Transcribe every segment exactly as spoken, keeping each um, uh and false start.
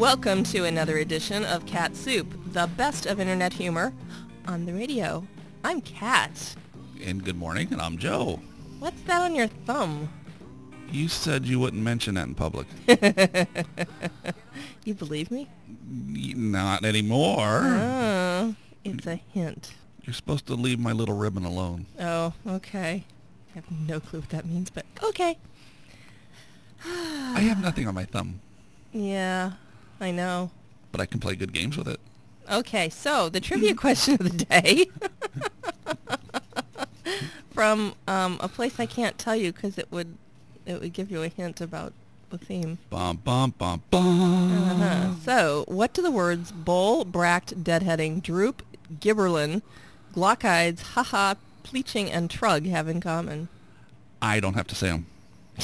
Welcome to another edition of Cat Soup, the best of internet humor on the radio. I'm Kat. And good morning, and I'm Joe. What's that on your thumb? You said you wouldn't mention that in public. You believe me? Not anymore. Oh, it's a hint. You're supposed to leave my little ribbon alone. Oh, okay. I have no clue what that means, but okay. I have nothing on my thumb, Yeah, I know. but I can play good games with it. Okay, so the trivia question of the day from um, a place I can't tell you because it would it would give you a hint about the theme. Bum, bum, bum, bum. Uh-huh. So, what do the words bull, bract, deadheading, droop, gibberlin, glaucides, haha, pleaching, and trug have in common? I don't have to say them.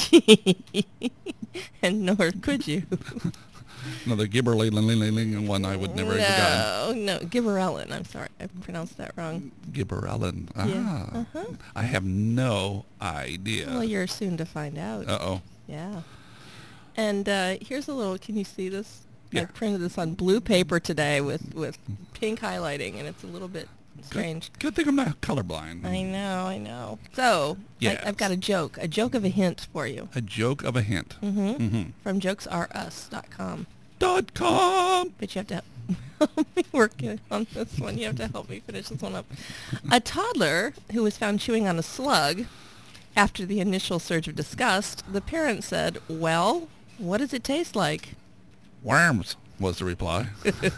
And nor could you. Another gibberling one I would never have forgotten. No, no, gibberellin. I'm sorry, I pronounced that wrong. Gibberellin. Ah. Yeah. Uh-huh. I have no idea. Well, you're soon to find out. Uh-oh. Yeah. And uh, here's a little, can you see this? Yeah. I printed this on blue paper today with, with pink highlighting, and it's a little bit strange. Good, good thing I'm not colorblind. I know, I know. So, Yes. I, I've got a joke, a joke of a hint for you. A joke of a hint. Mm-hmm. Mm-hmm. From jokes are us dot com. Dot com. But you have to help me work on this one. You have to help me finish this one up. A toddler who was found chewing on a slug after the initial surge of disgust, the parent said, well, what does it taste like? Worms was the reply.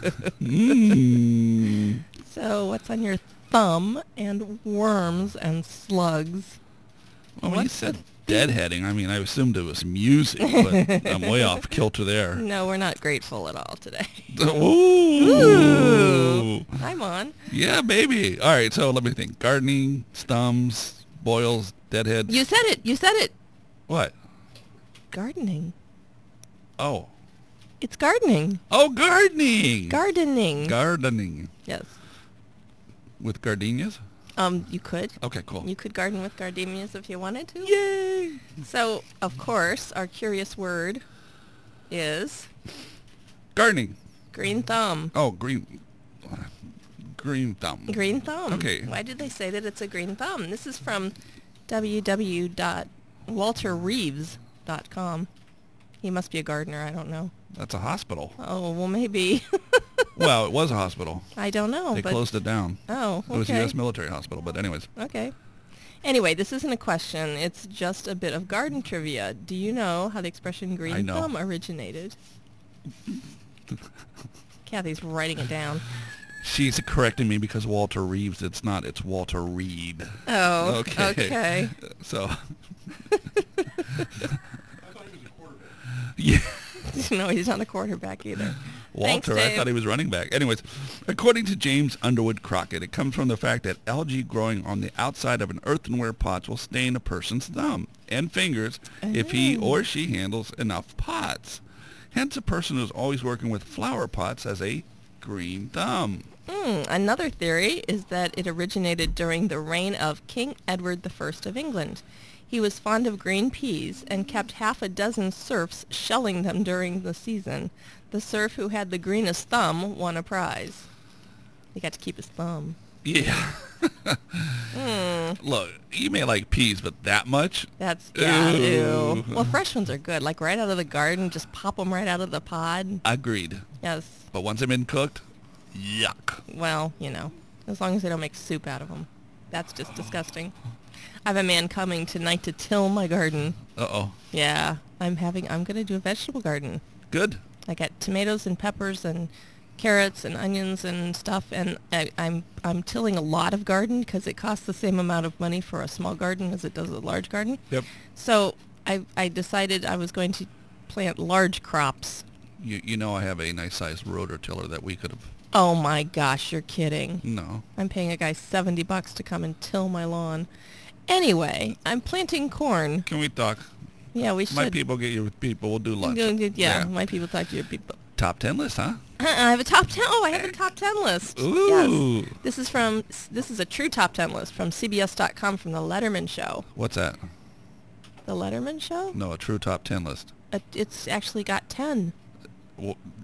mm. So what's on your thumb and worms and slugs? Well, when you What's said the- deadheading, I mean, I assumed it was music, but I'm way off kilter there. No, we're not grateful at all today. Ooh. Ooh. I'm on. Yeah, baby. All right, so let me think. Gardening, stums, boils, deadheads. You said it. You said it. What? Gardening. Oh. It's gardening. Oh, gardening. Gardening. Gardening. Yes. With gardenias? Um, you could. Okay, cool. You could garden with gardenias if you wanted to. Yay. So, of course, our curious word is Gardening. green thumb. Oh, green. Green thumb. Green thumb. Okay. Why did they say that it's a green thumb? This is from w w w dot walter reeves dot com. He must be a gardener. I don't know. That's a hospital. Oh, well, maybe. Well, it was a hospital. I don't know. They but closed it down. Oh, okay. It was a U S military hospital, but anyways. Okay. Anyway, this isn't a question. It's just a bit of garden trivia. Do you know how the expression I green know. thumb originated? Kathy's writing it down. She's correcting me because Walter Reeves, it's not, it's Walter Reed. Oh, Okay. okay. So. Yeah. No, he's not a quarterback either. Thanks, Walter, I Dave. thought he was running back. Anyways, according to James Underwood Crockett, it comes from the fact that algae growing on the outside of an earthenware pot will stain a person's thumb and fingers if he Oh. or she handles enough pots. Hence, a person who's always working with flower pots has a green thumb. Hmm, another theory is that it originated during the reign of King Edward the First of England. He was fond of green peas and kept half a dozen serfs shelling them during the season. The serf who had the greenest thumb won a prize. He got to keep his thumb. Yeah. Hmm, Look, you may like peas, but that much? that's, yeah, Ew. ew. Well, fresh ones are good. Like right out of the garden, just pop them right out of the pod. Agreed. Yes. But once they've been cooked, yuck. Well, you know, as long as they don't make soup out of them. That's just disgusting. I have a man coming tonight to till my garden. Uh-oh. Yeah, I'm having, I'm going to do a vegetable garden. Good. I got tomatoes and peppers and carrots and onions and stuff, and I, I'm I'm tilling a lot of garden because it costs the same amount of money for a small garden as it does a large garden. Yep. So I I decided I was going to plant large crops. You, you know I have a nice-sized rototiller that we could have... Oh my gosh, you're kidding. No. I'm paying a guy seventy bucks to come and till my lawn. Anyway, I'm planting corn. Can we talk? Yeah, we should. My people get your people. We'll do lunch. Yeah, yeah, my people talk to your people. Top ten list, huh? Uh-uh, I have a top ten. Oh, I have a top ten list. Ooh. Yes. This is from, this is a true top ten list from C B S dot com from the Letterman Show. What's that? The Letterman Show? No, a true top ten list. Uh, it's actually got ten. Well,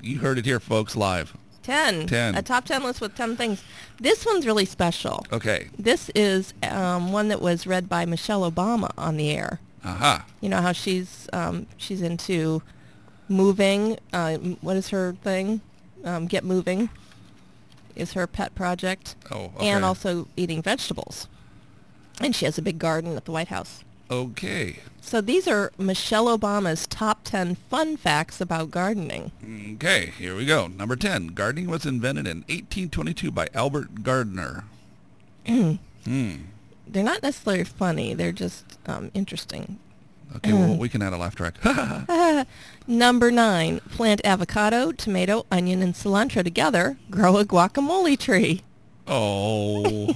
You heard it here, folks, live. ten. ten. A top ten list with ten things. This one's really special. Okay. This is um, one that was read by Michelle Obama on the air. Aha. You know how she's um, she's into moving. Uh, m- what is her thing? Um, Get Moving is her pet project. Oh, okay. And also eating vegetables. And she has a big garden at the White House. Okay. So these are Michelle Obama's top ten fun facts about gardening. Okay, here we go. Number ten. Gardening was invented in eighteen twenty-two by Albert Gardner. hmm. They're not necessarily funny. They're just um, interesting. Okay, well, we can add a laugh track. Number nine. Plant avocado, tomato, onion, and cilantro together. Grow a guacamole tree. Oh.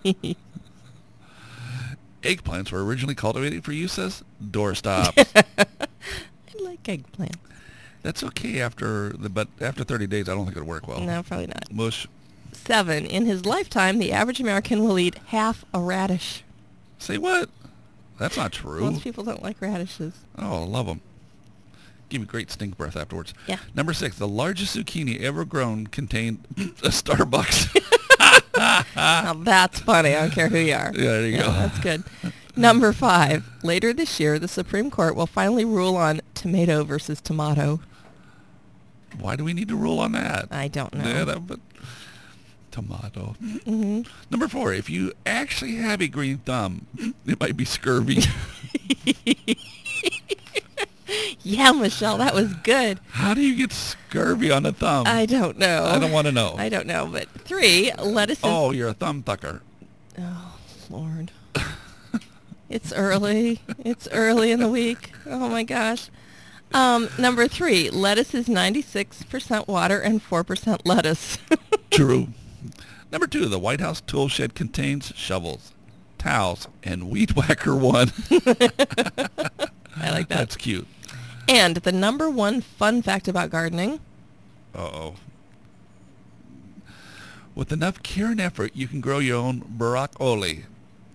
Eggplants were originally cultivated for use as doorstops. I like eggplant. That's okay after the, but after thirty days, I don't think it'll work well. No, probably not. Mush. Seven. In his lifetime, the average American will eat half a radish. Say what? That's not true. Most people don't like radishes. Oh, I love them. Give me great stink breath afterwards. Yeah. Number six. The largest zucchini ever grown contained a Starbucks. Now that's funny. I don't care who you are. Yeah, there you Yeah, go. that's good. Number five. Later this year, the Supreme Court will finally rule on tomato versus tomato. Why do we need to rule on that? I don't know. Yeah, that, but tomato. Mm-hmm. Number four. If you actually have a green thumb, it might be scurvy. Yeah, Michelle, that was good. How do you get scurvy on a thumb? I don't know. I don't want to know. I don't know. But three, lettuce is... Oh, you're a thumb thucker. Oh, Lord. It's early. It's early in the week. Oh, my gosh. Um, number three, lettuce is ninety-six percent water and four percent lettuce. True. Number two, the White House tool shed contains shovels, towels, and weed whacker one. I like that. That's cute. And the number one fun fact about gardening. Uh-oh. With enough care and effort, you can grow your own broccoli.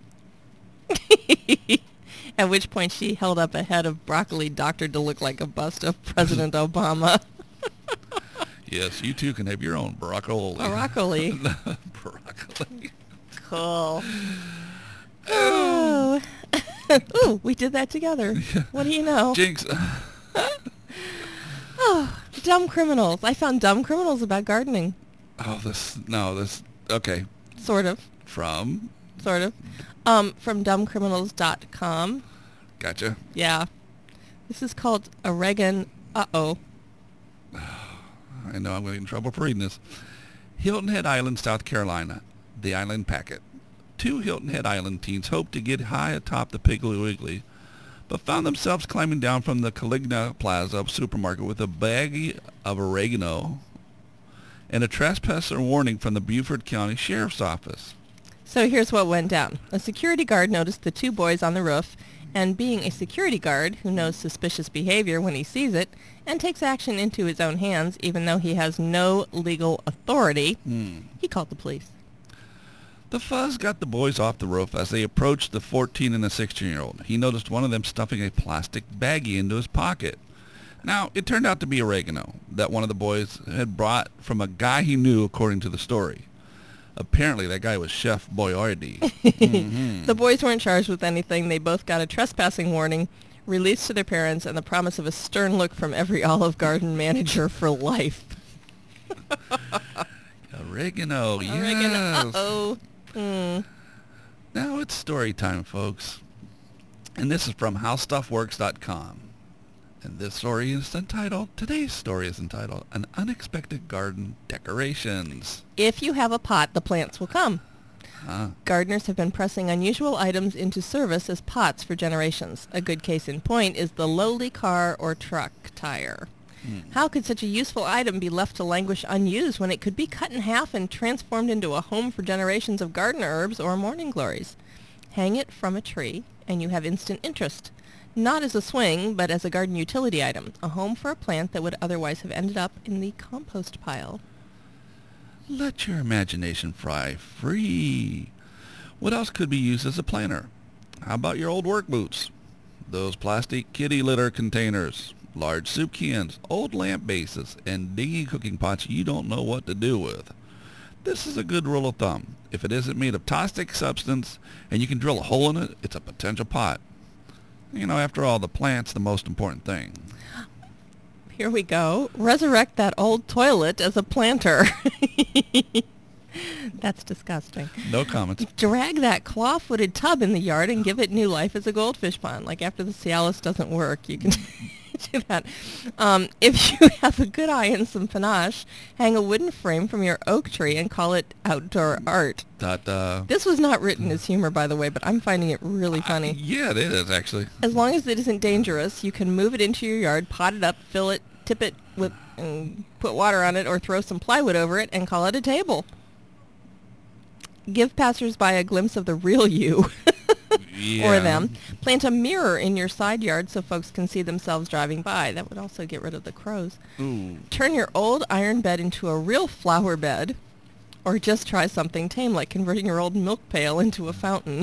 At which point she held up a head of broccoli doctored to look like a bust of President Obama. Yes, you too can have your own broccoli. Broccoli. Broccoli. Cool. Oh. Ooh, we did that together. What do you know? Jinx. Oh, dumb criminals. I found dumb criminals about gardening. Oh, this, no, this, okay. Sort of. From? Sort of. Um, from dumb criminals dot com. Gotcha. Yeah. This is called Oregon. Uh-oh. I know I'm going to get in trouble for reading this. Hilton Head Island, South Carolina. The Island Packet. Two Hilton Head Island teens hoped to get high atop the Piggly Wiggly, but found themselves climbing down from the Caligna Plaza supermarket with a baggie of oregano and a trespasser warning from the Beaufort County Sheriff's Office. So here's what went down. A security guard noticed the two boys on the roof, and being a security guard who knows suspicious behavior when he sees it and takes action into his own hands even though he has no legal authority, Hmm. he called the police. The fuzz got the boys off the roof as they approached the fourteen and the sixteen-year-old. He noticed one of them stuffing a plastic baggie into his pocket. Now, it turned out to be oregano that one of the boys had brought from a guy he knew, according to the story. Apparently, that guy was Chef Boyardee. Mm-hmm. The boys weren't charged with anything. They both got a trespassing warning, released to their parents, and the promise of a stern look from every Olive Garden manager for life. Oregano, yes. Oregano, uh-oh. Mm. Now it's story time, folks. And this is from how stuff works dot com. And this story is entitled, today's story is entitled, An Unexpected Garden Decorations. If you have a pot, the plants will come. Huh? Gardeners have been pressing unusual items into service as pots for generations. A good case in point is the lowly car or truck tire. Hmm. How could such a useful item be left to languish unused when it could be cut in half and transformed into a home for generations of garden herbs or morning glories? Hang it from a tree, and you have instant interest. Not as a swing, but as a garden utility item, a home for a plant that would otherwise have ended up in the compost pile. Let your imagination fly free. What else could be used as a planter? How about your old work boots? Those plastic kitty litter containers? large soup cans, old lamp bases, and dingy cooking pots you don't know what to do with. This is a good rule of thumb. If it isn't made of toxic substance and you can drill a hole in it, it's a potential pot. You know, after all, the plant's the most important thing. Here we go. Resurrect that old toilet as a planter. That's disgusting. No comments. Drag that claw-footed tub in the yard and give it new life as a goldfish pond. Like after the Cialis doesn't work, you can do that. Um, if you have a good eye and some panache, hang a wooden frame from your oak tree and call it outdoor art. That, uh, This was not written as humor, by the way, but I'm finding it really funny. Uh, yeah, it is, actually. As long as it isn't dangerous, you can move it into your yard, pot it up, fill it, tip it with, and put water on it, or throw some plywood over it and call it a table. Give passersby a glimpse of the real you. Yeah. Or them. Plant a mirror in your side yard so folks can see themselves driving by. That would also get rid of the crows. Ooh. Turn your old iron bed into a real flower bed. Or just try something tame like converting your old milk pail into a fountain.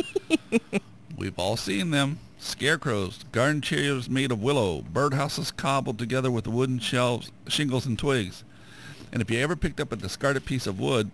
We've all seen them. Scarecrows, garden chairs made of willow, birdhouses cobbled together with wooden shelves, shingles and twigs. And if you ever picked up a discarded piece of wood,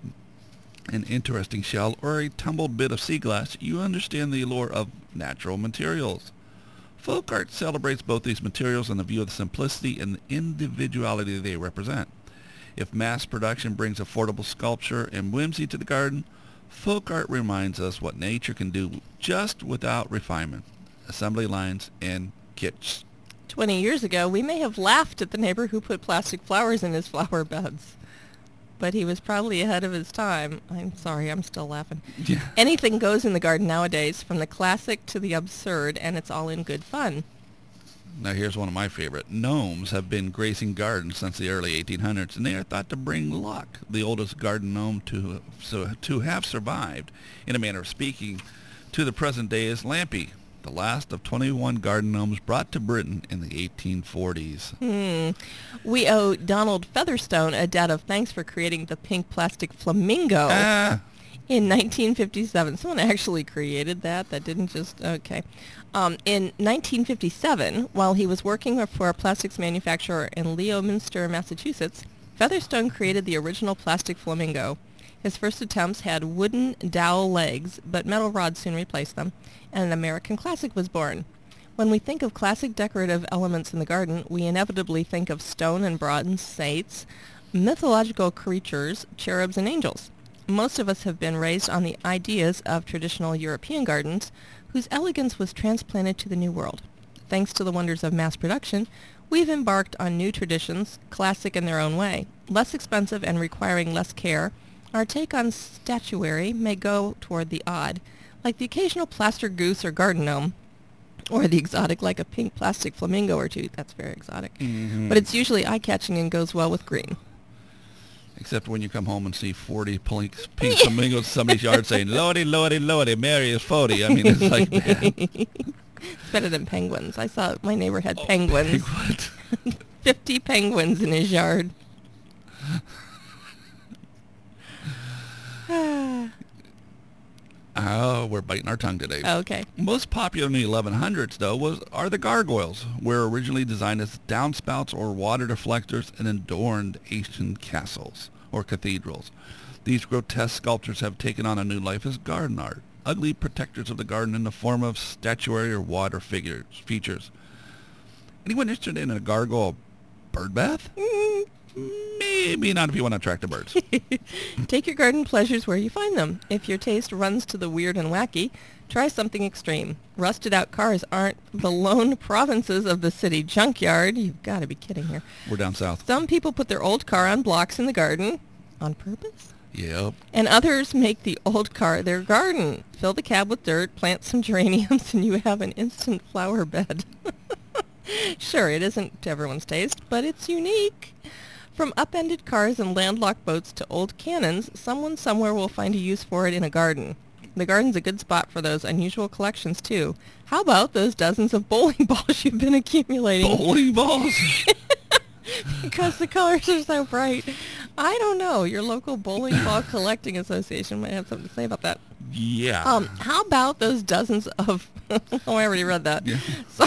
an interesting shell, or a tumbled bit of sea glass, you understand the allure of natural materials. Folk art celebrates both these materials in the view of the simplicity and the individuality they represent. If mass production brings affordable sculpture and whimsy to the garden, folk art reminds us what nature can do just without refinement, assembly lines, and kitsch. Twenty years ago, we may have laughed at the neighbor who put plastic flowers in his flower beds. But he was probably ahead of his time. I'm sorry, I'm still laughing. Yeah. Anything goes in the garden nowadays, from the classic to the absurd, and it's all in good fun. Now here's one of my favorite. Gnomes have been gracing gardens since the early eighteen hundreds, and they are thought to bring luck. The oldest garden gnome to, so, to have survived, in a manner of speaking, to the present day is Lampy, the last of twenty-one garden gnomes brought to Britain in the eighteen forties. Hmm. We owe Donald Featherstone a debt of thanks for creating the pink plastic flamingo Ah, in nineteen fifty-seven. Someone actually created that. That didn't just, okay. Um, in nineteen fifty-seven, while he was working for a plastics manufacturer in Leominster, Massachusetts, Featherstone created the original plastic flamingo. His first attempts had wooden dowel legs, but metal rods soon replaced them, and an American classic was born. When we think of classic decorative elements in the garden, we inevitably think of stone and bronze saints, mythological creatures, cherubs, and angels. Most of us have been raised on the ideas of traditional European gardens, whose elegance was transplanted to the New World. Thanks to the wonders of mass production, we've embarked on new traditions, classic in their own way, less expensive and requiring less care. Our take on statuary may go toward the odd, like the occasional plaster goose or garden gnome, or the exotic like a pink plastic flamingo or two. That's very exotic. mm-hmm. But it's usually eye-catching and goes well with green. Except when you come home and see forty pink, pink flamingos in somebody's yard saying, Lordy, Lordy, Lordy, Mary is forty. I mean, it's like, man. It's better than penguins. I saw my neighbor had Oh, penguins. what? fifty penguins in his yard. Oh, we're biting our tongue today. Okay. Most popular in the eleven hundreds, though, was are the gargoyles, were originally designed as downspouts or water deflectors and adorned ancient castles or cathedrals. These grotesque sculptures have taken on a new life as garden art, ugly protectors of the garden in the form of statuary or water figures features. Anyone interested in a gargoyle bird bath? Mm. Maybe not if you want to attract the birds. Take your garden pleasures where you find them. If your taste runs to the weird and wacky, try something extreme. Rusted out cars aren't the lone provinces of the city junkyard. You've got to be kidding here. We're down south. Some people put their old car on blocks in the garden on purpose. Yep. And others make the old car their garden. Fill the cab with dirt, plant some geraniums, and you have an instant flower bed. Sure, it isn't to everyone's taste, but it's unique. From upended cars and landlocked boats to old cannons, someone somewhere will find a use for it in a garden. The garden's a good spot for those unusual collections, too. How about those dozens of bowling balls you've been accumulating? Bowling balls? Because the colors are so bright. I don't know. Your local bowling ball collecting association might have something to say about that. Yeah. Um, how about those dozens of... oh, I already read that. Yeah. Sorry.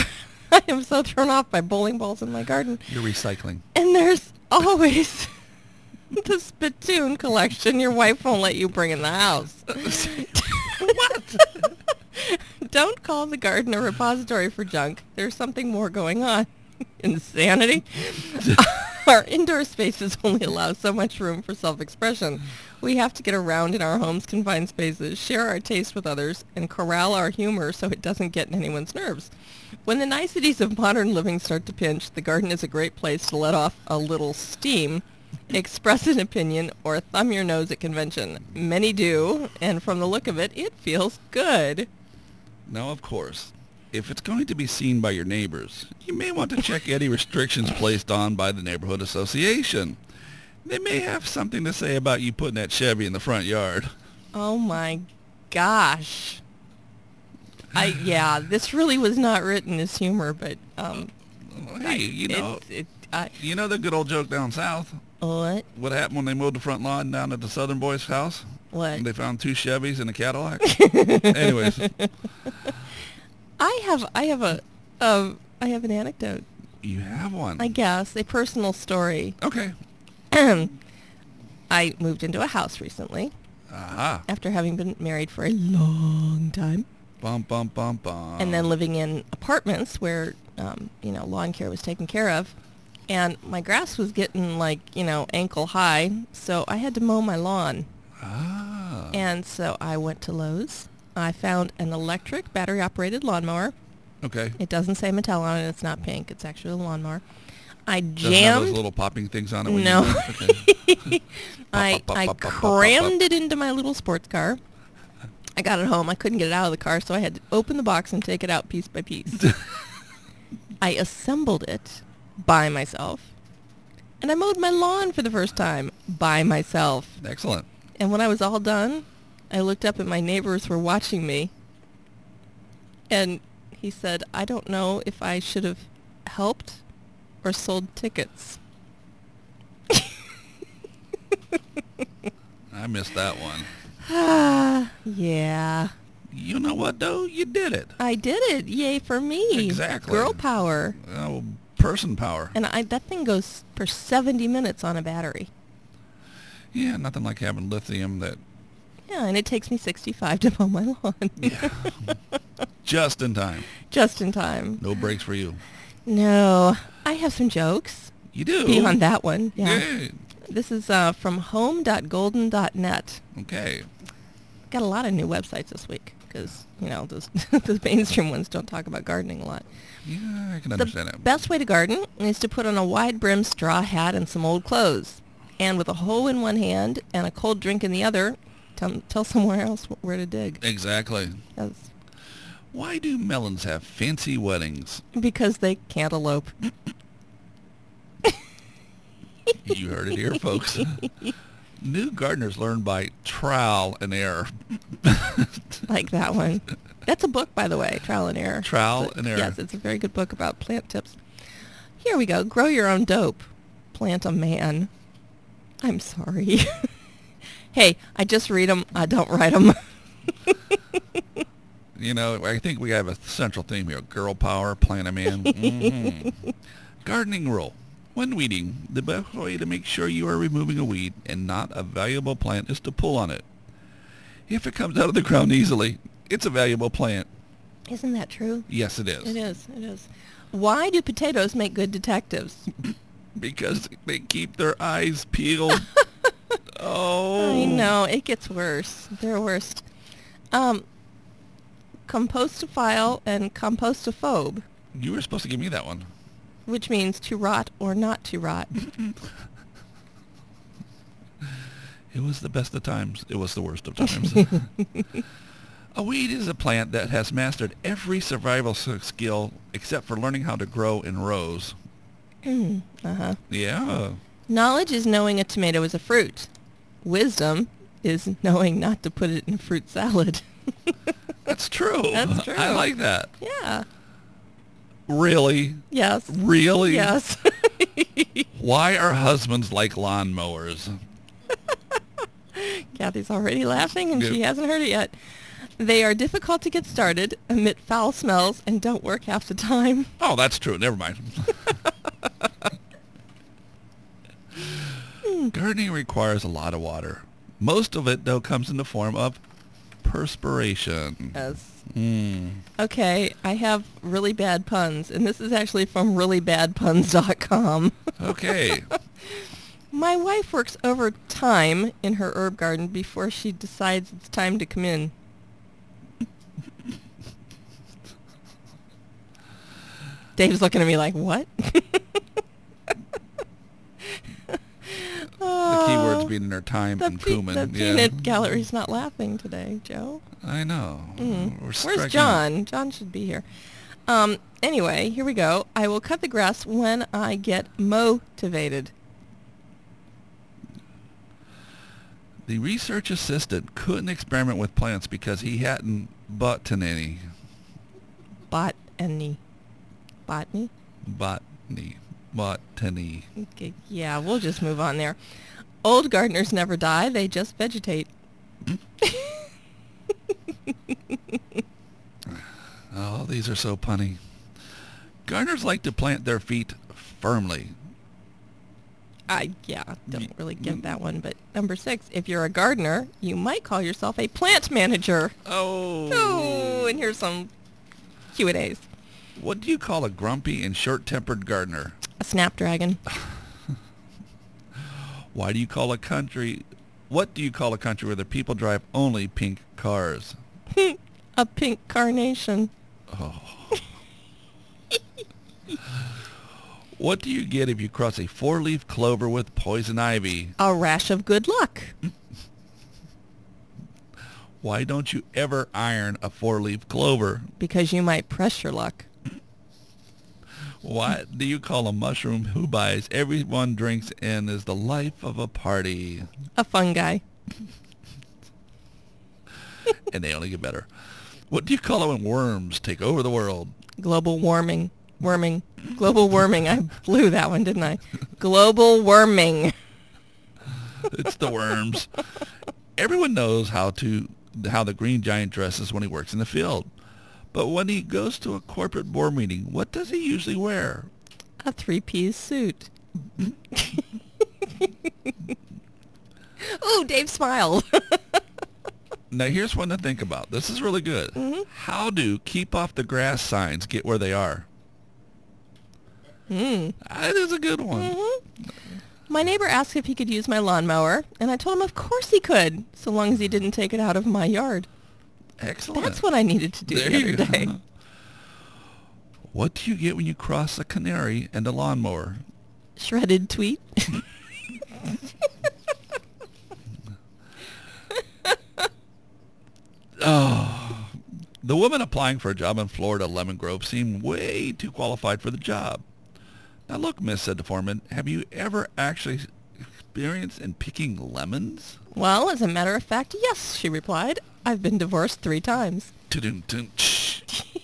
I am so thrown off by bowling balls in my garden. You're recycling. And there's always the spittoon collection your wife won't let you bring in the house. What? Don't call the garden a repository for junk. There's something more going on. Insanity. Our indoor spaces only allow so much room for self-expression. We have to get around in our home's confined spaces, share our taste with others, and corral our humor so it doesn't get in anyone's nerves. When the niceties of modern living start to pinch, the garden is a great place to let off a little steam, express an opinion, or thumb your nose at convention. Many do, and from the look of it, it feels good. Now, of course, if it's going to be seen by your neighbors, you may want to check any restrictions placed on by the neighborhood association. They may have something to say about you putting that Chevy in the front yard. Oh my gosh. I yeah, this really was not written as humor, but um Hey, you know, it, it, I, you know the good old joke down south? what? What happened when they mowed the front lawn down at the Southern Boys' house? What? They found two Chevys and a Cadillac. Anyways, I have I have a um I have an anecdote. you have one. I guess a personal story. Okay. I moved into a house recently Aha. after having been married for a long time, Bum, bum, bum, bum. and then living in apartments where um, you know, lawn care was taken care of. And my grass was getting like, you know, ankle high, so I had to mow my lawn. Ah. And so I went to Lowe's. I found an electric battery-operated lawnmower. Okay. It doesn't say Mattel on it. It's not pink. It's actually a lawnmower. I Doesn't have those jammed. little popping things on it. When No. You okay. I Pop, pop, I pop, pop, pop, pop, crammed pop. it into my little sports car. I got it home. I couldn't get it out of the car, so I had to open the box and take it out piece by piece. I assembled it by myself, and I mowed my lawn for the first time by myself. Excellent. And when I was all done, I looked up and my neighbors were watching me. And he said, I don't know if I should have helped or sold tickets. I missed that one. Ah, yeah. You know what, though? You did it. I did it. Yay for me. Exactly. Girl power. Oh, person power. And I, that thing goes for seventy minutes on a battery. Yeah, nothing like having lithium that Yeah, and it takes me sixty-five to mow my lawn. yeah, just in time. Just in time. No breaks for you. No. I have some jokes You do. beyond that one. Yeah. Yeah. This is uh, from home dot golden dot net. Okay. Got a lot of new websites this week because, you know, those, those mainstream ones don't talk about gardening a lot. Yeah, I can The understand that. best way to garden is to put on a wide-brimmed straw hat and some old clothes. And with a hoe in one hand and a cold drink in the other, tell, tell someone else where to dig. Exactly. That's Why do melons have fancy weddings? because they can't elope. You heard it here, folks. New gardeners learn by trial and error. Like that one. That's a book, by the way, Trial and Error. Trial But and error. Yes, it's a very good book about plant tips. Here we go. Grow your own dope. Plant a man. I'm sorry. Hey, I just read them. I don't write them. You know, I think we have a central theme here. Girl power, plant a man. Mhm. Gardening rule. When weeding, the best way to make sure you are removing a weed and not a valuable plant is to pull on it. If it comes out of the ground easily, it's a valuable plant. Isn't that true? Yes, it is. It is. It is. Why do potatoes make good detectives? Because they keep their eyes peeled. Oh. I know. It gets worse. They're worst. Um, compostophile and compostophobe, You were supposed to give me that one. which means to rot or not to rot. It was the best of times. It was the worst of times. A weed is a plant that has mastered every survival s- skill except for learning how to grow in rows. Uh-huh. Yeah. Knowledge is knowing a tomato is a fruit. Wisdom is knowing not to put it in fruit salad. That's true. That's true. I like that. Yeah. Really? Yes. Really? Yes. Why are husbands like lawnmowers? Kathy's already laughing and she Good. hasn't heard it yet. They are difficult to get started, emit foul smells, and don't work half the time. Oh, that's true. Never mind. Gardening requires a lot of water. Most of it, though, comes in the form of perspiration. Yes. Mm. Okay, I have really bad puns, and this is actually from really bad puns dot com. Okay. My wife works overtime in her herb garden before she decides it's time to come in. Dave's looking at me like, what? The key words being in their time The, and pe- cumin. the yeah. peanut gallery's not laughing today, Joe. I know. Mm. We're Where's striking- John? John should be here. Um, anyway, here we go. I will cut the grass when I get motivated. The research assistant couldn't experiment with plants because he hadn't botany. Botany. Botany? Botany. Botany. Okay, yeah, we'll just move on there. Old gardeners never die. They just vegetate. Oh, these are so punny. Gardeners like to plant their feet firmly. I, yeah, don't really get that one. But number six, if you're a gardener, you might call yourself a plant manager. Oh. Oh, and here's some Q and A's. What do you call a grumpy and short-tempered gardener? A snapdragon. Why do you call a country... What do you call a country where the people drive only pink cars? A pink carnation. Oh. What do you get if you cross a four-leaf clover with poison ivy? A rash of good luck. Why don't you ever iron a four-leaf clover? Because you might press your luck. What do you call a mushroom who buys everyone drinks and is the life of a party? A fungi. And they only get better. What do you call it when worms take over the world? Global warming. Worming. Global warming. I blew that one, didn't I? Global warming. It's the worms. Everyone knows how to how the green giant dresses when he works in the field. But when he goes to a corporate board meeting, what does he usually wear? A three-piece suit. Ooh, Dave smiled. Now, here's one to think about. This is really good. Mm-hmm. How do keep off the grass signs get where they are? Mm. That is a good one. Mm-hmm. My neighbor asked if he could use my lawnmower, and I told him of course he could, so long as he didn't take it out of my yard. Excellent. That's what I needed to do There the you other go. day. What do you get when you cross a canary and a lawnmower? Shredded tweet. Oh, the woman applying for a job in Florida Lemon Grove seemed way too qualified for the job. Now look, miss, said the foreman, have you ever actually experienced in picking lemons? Well, as a matter of fact, yes, she replied. I've been divorced three times. Tudum-tum, tsh.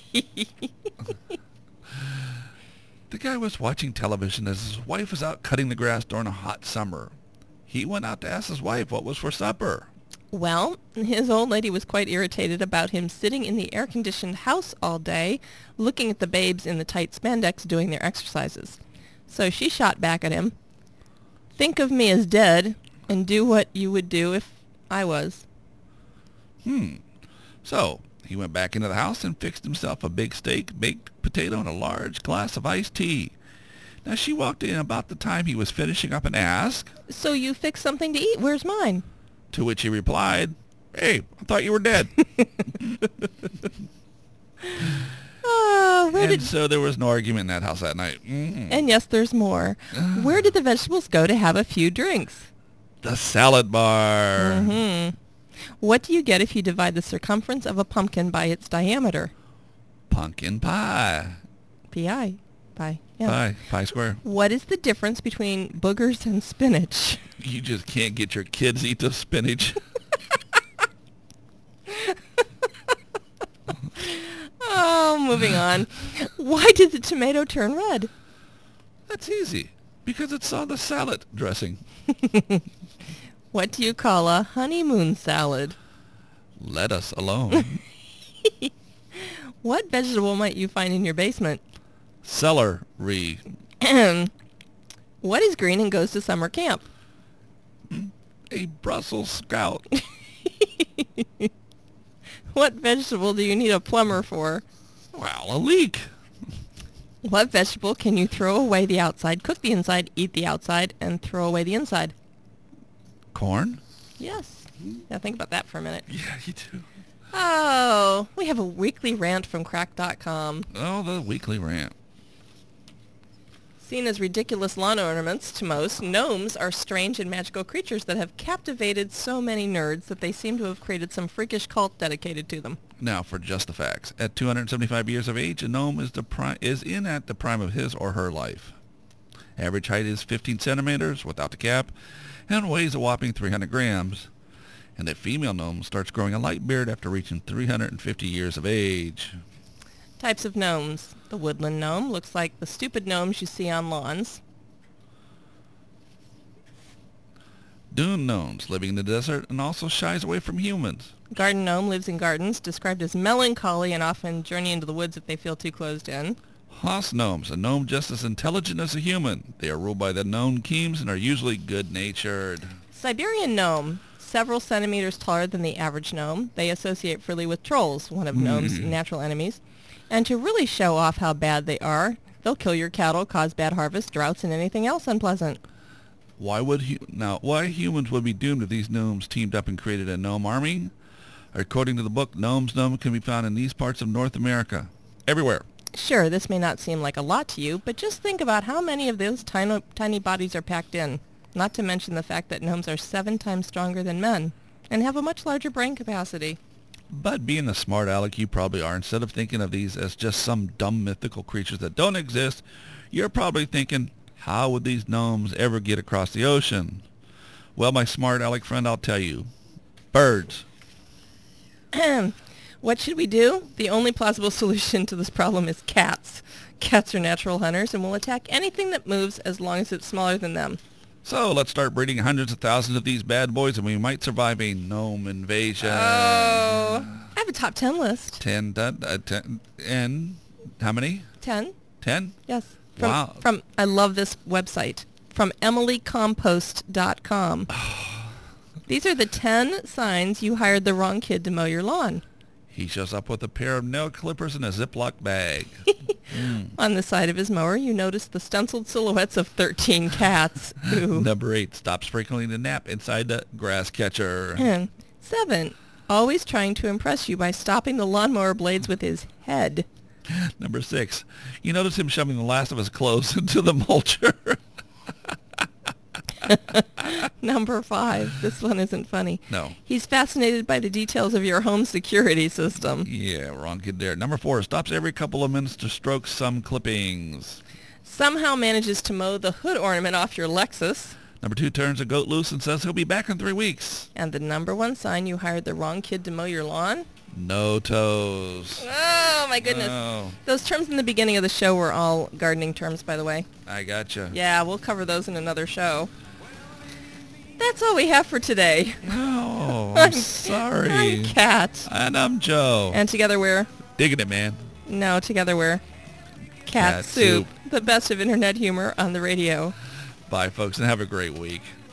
The guy was watching television as his wife was out cutting the grass during a hot summer. He went out to ask his wife what was for supper. Well, his old lady was quite irritated about him sitting in the air-conditioned house all day, looking at the babes in the tight spandex doing their exercises. So she shot back at him, think of me as dead, and do what you would do if I was. Hmm. So he went back into the house and fixed himself a big steak, baked potato, and a large glass of iced tea. Now she walked in about the time he was finishing up and asked, So you fixed something to eat, where's mine? to which he replied, hey, I thought you were dead. Oh, where And did... so there was no argument in that house that night. Mm. And yes, there's more. Where did the vegetables go to have a few drinks? The salad bar. Hmm. What do you get if you divide the circumference of a pumpkin by its diameter? Pumpkin pie. P I. Pie. Yeah. Pie. Pie square. What is the difference between boogers and spinach? You just can't get your kids to eat the spinach. Oh, moving on. Why did the tomato turn red? That's easy. Because it saw the salad dressing. What do you call a honeymoon salad? Let us alone. What vegetable might you find in your basement? Celery. What is green and goes to summer camp? A Brussels sprout. What vegetable do you need a plumber for? Well, a leek. What vegetable can you throw away the outside, cook the inside, eat the outside, and throw away the inside? Corn? Yes. Now think about that for a minute. Yeah, you do. Oh, we have a weekly rant from crack dot com. Oh, the weekly rant. Seen as ridiculous lawn ornaments to most, gnomes are strange and magical creatures that have captivated so many nerds that they seem to have created some freakish cult dedicated to them. Now, for just the facts. At two hundred seventy-five years of age, a gnome is, the pri- is in at the prime of his or her life. Average height is fifteen centimeters without the cap and weighs a whopping three hundred grams. And a female gnome starts growing a light beard after reaching three hundred fifty years of age. Types of gnomes. The woodland gnome looks like the stupid gnomes you see on lawns. Dune gnomes, living in the desert and also shies away from humans. Garden gnome lives in gardens, described as melancholy and often journey into the woods if they feel too closed in. House gnomes, a gnome just as intelligent as a human. They are ruled by the gnome kings and are usually good-natured. Siberian gnome, several centimeters taller than the average gnome. They associate freely with trolls, one of gnomes' natural enemies. And to really show off how bad they are, they'll kill your cattle, cause bad harvests, droughts, and anything else unpleasant. Why would hu- now? Why humans would be doomed if these gnomes teamed up and created a gnome army? According to the book, gnomes gnome can be found in these parts of North America, everywhere. Sure, this may not seem like a lot to you, but just think about how many of those tiny, tiny bodies are packed in. Not to mention the fact that gnomes are seven times stronger than men and have a much larger brain capacity. But being the smart aleck you probably are, instead of thinking of these as just some dumb mythical creatures that don't exist, you're probably thinking, how would these gnomes ever get across the ocean? Well, my smart aleck friend, I'll tell you. Birds. What should we do? The only plausible solution to this problem is cats. Cats are natural hunters and will attack anything that moves as long as it's smaller than them. So let's start breeding hundreds of thousands of these bad boys and we might survive a gnome invasion. Oh, I have a top ten list. Ten, uh, ten, and how many? Ten? Ten? Yes. From, Wow. From, I love this website, from emily compost dot com. These are the ten signs you hired the wrong kid to mow your lawn. He shows up with a pair of nail clippers and a Ziploc bag. mm. On the side of his mower, you notice the stenciled silhouettes of thirteen cats. Ooh. Number eight, stop sprinkling the nap inside the grass catcher. And seven, always trying to impress you by stopping the lawnmower blades with his head. Number six, you notice him shoving the last of his clothes into the mulcher. Number five, this one isn't funny. No. He's fascinated by the details of your home security system. Yeah, wrong kid there. Number four, stops every couple of minutes to stroke some clippings. Somehow manages to mow the hood ornament off your Lexus. Number two, turns a goat loose and says he'll be back in three weeks. And the number one sign you hired the wrong kid to mow your lawn? No toes. Oh, my goodness. Oh, Those terms in the beginning of the show were all gardening terms, by the way. I gotcha. Yeah, we'll cover those in another show. That's all we have for today. Oh, I'm sorry. I'm Kat. And I'm Joe. And together we're... Digging it, man. No, together we're... Cat, Cat Soup. Soup. The best of internet humor on the radio. Bye, folks, and have a great week.